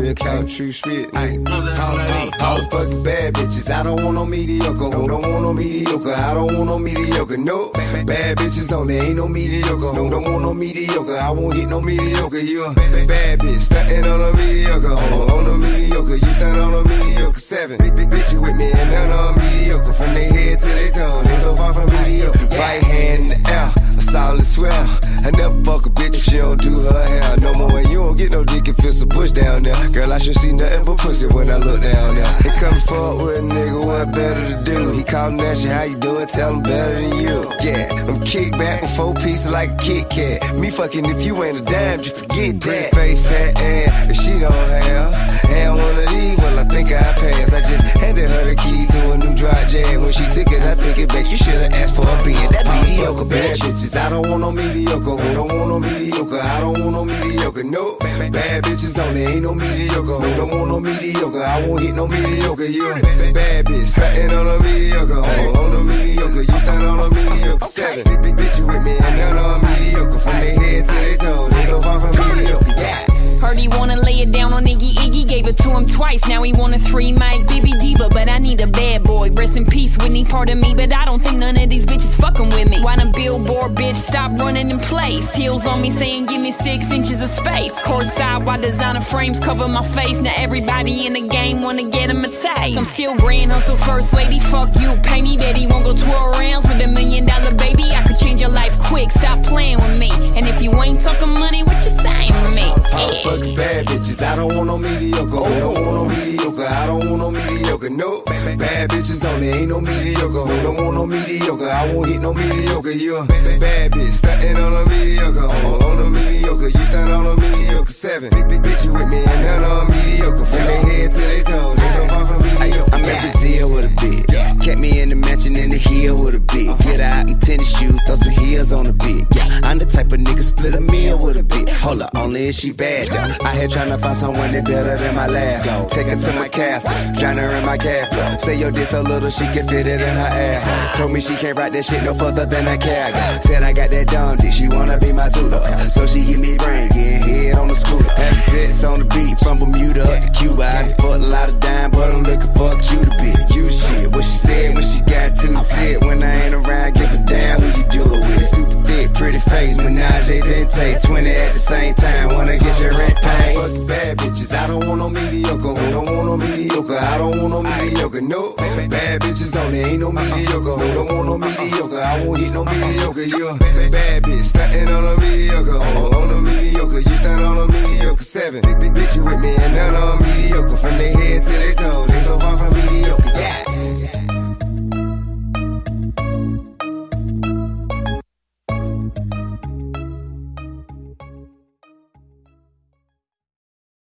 real talk, true spit. All the fucking bad bitches, I don't want no mediocre. Who don't want no mediocre? I don't want no mediocre. No, bad bitches only, ain't no mediocre. Who don't want no mediocre? I won't hit no mediocre. You a bad bitch, stuntin' on a mediocre. On a mediocre, you stand on a mediocre. 7 big bitch, you with me and none on mediocre. From their head to their toe, they so far from mediocre. Right hand in the air, a solid swell. I never fuck a bitch if she don't do her hair no more. And you don't get no dick if it's a bush down there. Girl, I should see nothing but pussy when I look down there. They come forward with a nigga, what better to do? He callin' at you, how you doing? Tell him better than you. Yeah, I'm kick back with 4 pieces like a Kit Kat. Me fucking if you ain't a dime, just forget that. Pretty face, fat ass, if she don't have. And one of these, well, I think I passed. I just handed her the key to a new dry jam. When she took it, I took it back. You should've asked for a being that mediocre bitch. Bitches, I don't want no mediocre. Who don't want no mediocre? I don't want no mediocre. No, bad bitches only, ain't no mediocre. Who don't want no mediocre? I won't hit no mediocre. You a bad bitch, stuntin' on a mediocre. On a mediocre, you stand on a mediocre. 7 big bitch, you with me and none on mediocre. From their head to their toe, they so far from mediocre. Yeah. Heard he wanna lay it down on Iggy, gave it to him twice. Now he want a 3 mic Bibby Diva, but I need a bad boy. Rest in peace, Whitney, part of me, but I don't think none of these bitches fucking with me. Why the billboard bitch stop running in place? Heels on me saying give me 6 inches of space. Courtside while designer frames cover my face. Now everybody in the game wanna get him a taste. I'm still grand hustle first lady, fuck you, pay me. Bet he won't go 12 rounds with $1 million baby. I could change your life quick, stop playing with me. And if you ain't talking money, what you saying with me? Yeah. Fuck bad bitches, I don't want no mediocre. Who don't want no mediocre? I don't want no mediocre. No, bad bitches only, ain't no mediocre. Who don't want no mediocre? I won't hit no mediocre. You a bad bitch, stuntin' on a mediocre. On a mediocre, you stand on a mediocre. 7 big bitch, you with me and none on mediocre. From their head to their toes, they so far from mediocre. I'm in Brazil with a bitch. Kept me in the mansion in the hill with a bitch. Get out in tennis shoes, throw some heels on the bitch. Yeah, I'm the type of nigga split a meal with a bitch. Hold up, only if she bad though. I here tryna find someone that better than my lab. Take her to my castle, drown her in my cash flow. Say your dick so little she can fit it in her ass. Told me she can't ride that shit no further than a cab. Said I got that dumb dick, she wanna be my tutor. So she give me brain, getting head on the scooter. Assets on the beat, from Bermuda up to Cuba. I done fucked a lot of dime, but I'm looking for a cute bitch. You shit, what she said when she got to sit. When I ain't around, give a damn who you do it with. Super thick, pretty face, menage, then take 20 at the same time. Wanna get your rent paid. Fuck bad bitches, I don't want no mediocre. Who don't want no mediocre? I don't want no mediocre. No, bad bitches only, ain't no mediocre. Who don't want no mediocre? I won't hit no mediocre. You a bad bitch, stuntin' on a mediocre. On a mediocre, you stand on a mediocre. 7 big bitch, you with me and none on mediocre. From their head to their toe, they